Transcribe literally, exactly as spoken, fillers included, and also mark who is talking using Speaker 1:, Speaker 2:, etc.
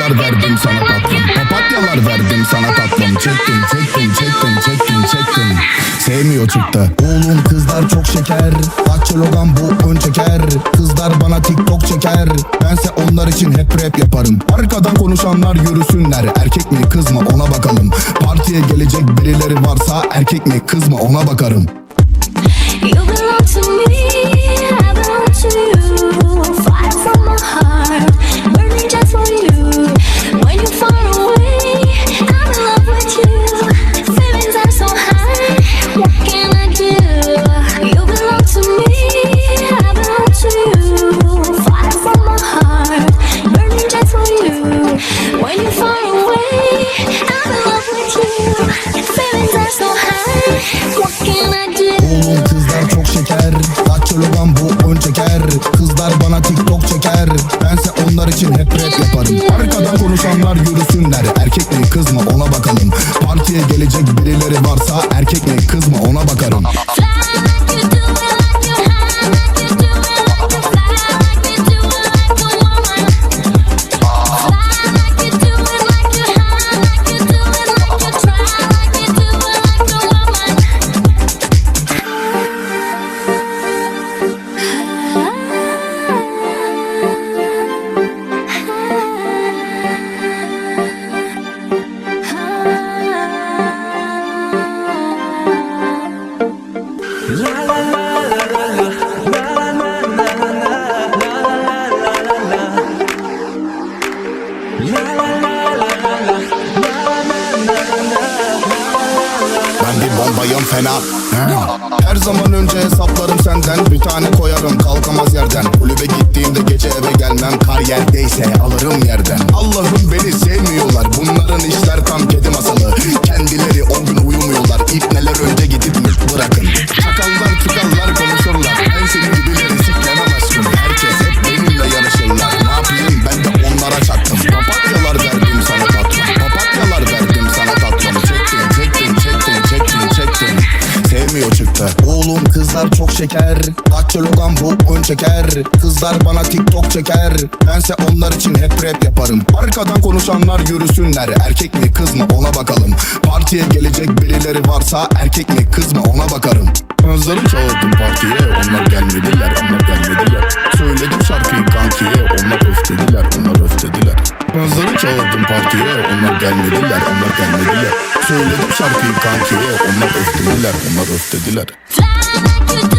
Speaker 1: Papatyalar verdim sana tatlım, papatyalar verdim sana tatlım. Çektim çektim çektim çektim çektim, sevmiyor çıktı. Oğlum kızlar çok şeker, Bahçe Logan bu ön çeker. Kızlar bana TikTok çeker, bense onlar için hep rap yaparım. Arkadan konuşanlar yürüsünler, erkek mi kız mı ona bakalım. Partiye gelecek birileri varsa erkek mi kız mı ona bakarım.
Speaker 2: You belong to me, I belong to you. Fire from my heart, burning just for you. When you're far away, I'm in love with you. Feelings are so high, what can I do? You belong to me, I belong to you. Fire from my heart, burning just for you. When you're far away, I'm in love with you. Feelings are so high, what can I do?
Speaker 1: Oğlum kızlar çok şeker, Bahçe Logan bu ön çeker. Kızlar bana TikTok çeker, bense onlar için hep rap yaparım. Arkadan konuşanlar yürüsünler, erkek mi kız mı ona bakalım. Partiye gelecek birileri varsa erkek mi kız mı ona bakarım. Ben bir bombayım fena. Her zaman önce hesaplarım senden. Bir tane koyarım kalkamaz yerden. Kulübe gittiğimde gece eve gelmem. Kar yerdeyse alırım yerden. Allah'ım beni sevmiyorlar, bunların işler tam kedi masalı. Kendileri on gün uyumuyorlar, İpneler önce gidip mülk bırakın. Çakallar çıkarlar konuşurlar, ben senin gibileri siklemem aşkım. Herkes hep benimle yarışırlar, ne yapayım ben de onlara çaktım. Papatyalar verdim sana tatlım, papatyalar verdim sana tatlım. Çektim çektim çektim çektim çektim, sevmiyor çıktı. Oğlum kızlar çok şeker, Bahçe Logan bu ön çeker. Kızlar bana TikTok çeker, bense onlar için hep rap yaparım. Arkadan konuşanlar yürüsünler, erkek mi kız mı ona bakalım. Partiye gelecek birileri varsa erkek mi kız mı ona bakarım. Kızları çağırdım partiye, onlar gelmediler, onlar gelmediler. Söyledim şarkıyı kankiye, onlar öf dediler, onlar öf dediler. Kızları çağırdım partiye, onlar gelmediler, onlar gelmediler. Söyledim şarkıyı kankiye, onlar öf dediler, onlar öf dediler.